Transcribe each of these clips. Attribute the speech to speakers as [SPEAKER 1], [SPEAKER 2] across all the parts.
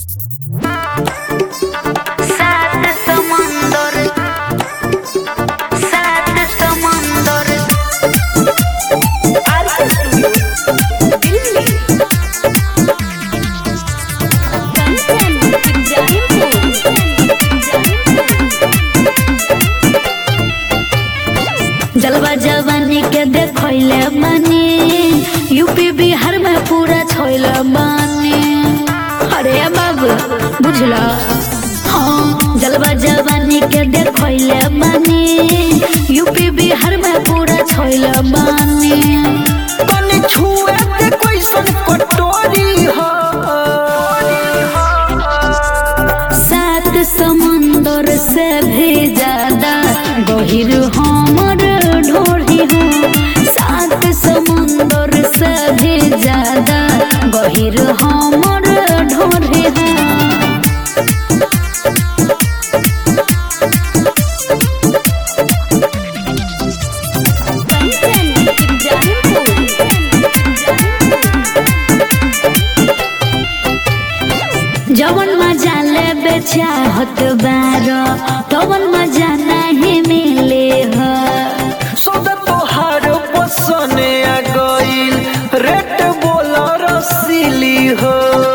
[SPEAKER 1] सात समुंदर जलवा जवानी के देखले बानी यूपी बिहार में पूरा छोइले बानी। अरे बाबू बुझला हाँ जलवा जवानी के देखले बानी यूपी बिहार में पूरा छोइले बानी।
[SPEAKER 2] कने छुए ते कैसन कटोरी हो
[SPEAKER 1] सात समुंदर से भी ज्यादा गहिर हमर ढोरी हो। सात समुंदर से भी ज्यादा गहिर हमर ढोरी हो। जवन मजा ले चाहत बारो तवन मजा नहीं मिले हो।
[SPEAKER 2] सौदा तोहार पसने आ गइल रेट बोला रसीली हो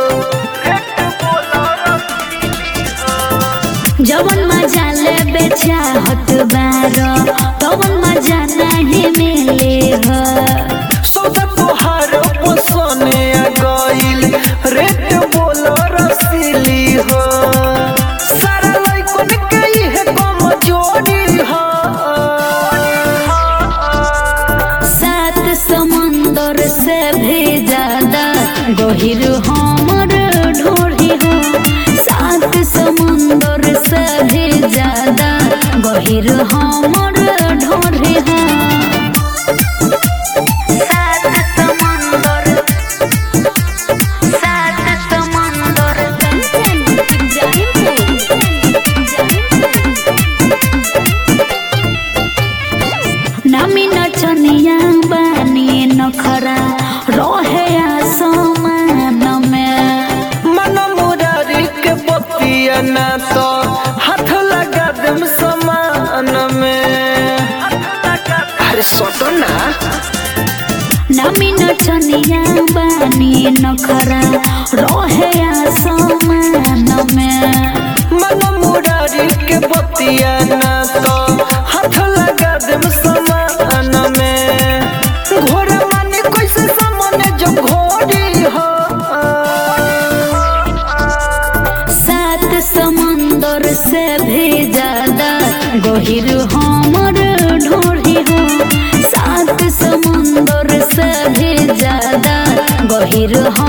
[SPEAKER 1] जवन मजा ले चाहत बारो तवन मजा नहीं मिले हो।
[SPEAKER 2] सौदा तोहार पसने आ गइल रेट बोला रसीली हो। सारा लइकन के इहे कमजोरी हो
[SPEAKER 1] सात समुंदर से भी ज्यादा गहिर हमर ढोरी हो। सात समुंदर से भी ज्यादा गहिर हमर ढोरी हो। सात समुंदर नामी नचनिया बानी नखरा रहे आसमान में।
[SPEAKER 2] मन मुरारी के बतिया ना तो हाथ लगा देम समान में। अरे सोटो ना
[SPEAKER 1] नामी नचनिया बानी नखरा रहे आसमान में।
[SPEAKER 2] मन मुरारी के बतिया ना तो हाथ लगा देम समान में। घोर माने कैसे सामने जो घोड़ी हो
[SPEAKER 1] सात समुंदर से भी ज्यादा गहिर हमर ढोरी हो। सात समुंदर से भी ज्यादा गहिर